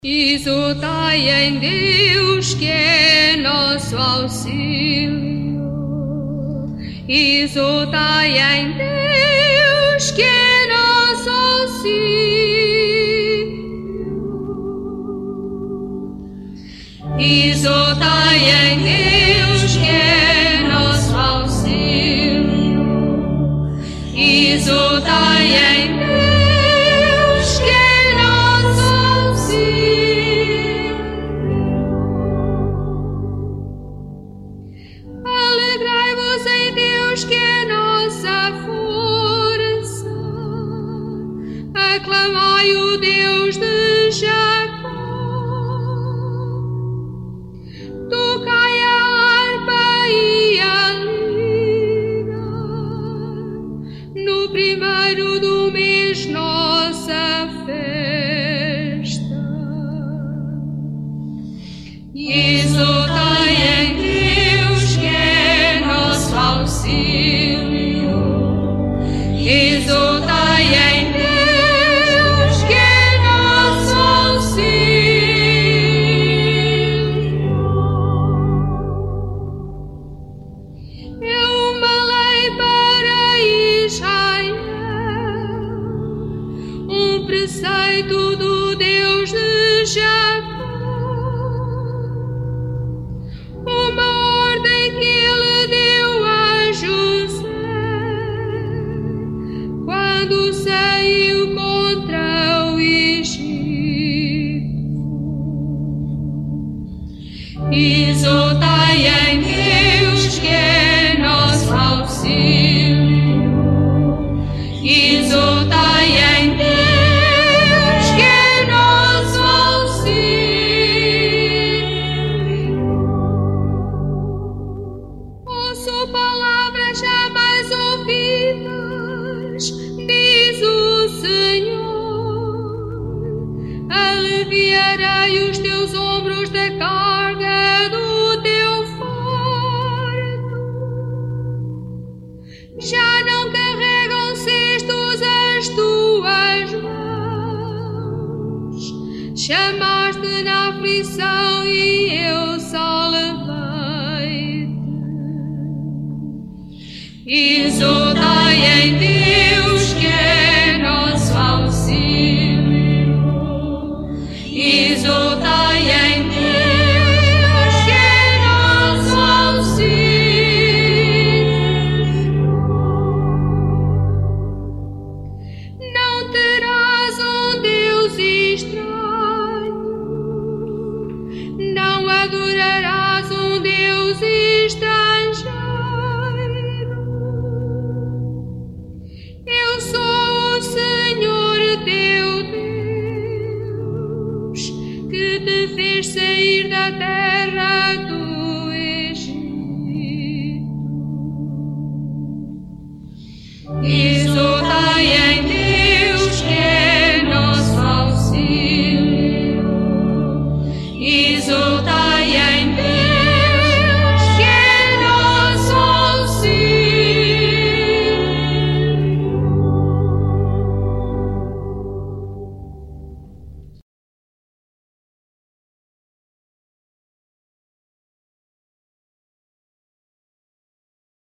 Exultai em Deus, que é nosso auxílio. Exultai em Deus, que é nosso auxílio. Exultai em Deus, que é nosso auxílio. Exultai em Deus. Que é nossa força, aclamai o Deus de Jacó, tocai a harpa e a lira, no primeiro do mês nossa festa, e exultai em Deus, que é nosso auxílio. Exultai em Deus, que é nosso auxílio. É uma lei para Israel, um preceito do Deus de Jacó, uma ordem que ele deu a José quando saiu contra o Egito. Exultai em Deus, que é nosso auxílio. Exultai em Deus, que é nosso auxílio. Ouço palavras jamais ouvidas, diz o Senhor. Aliviarei os teus ombros da carga do teu fardo. Já não carregam cestos as tuas mãos. Chamaste na aflição e eu salvei-te. Exultai em Deus, que é nosso auxílio. Exultai em Deus, que é nosso auxílio. Não terás um Deus estranho, não adorarás um Deus estrangeiro. Eu sou o Senhor teu Deus, que te fez sair da terra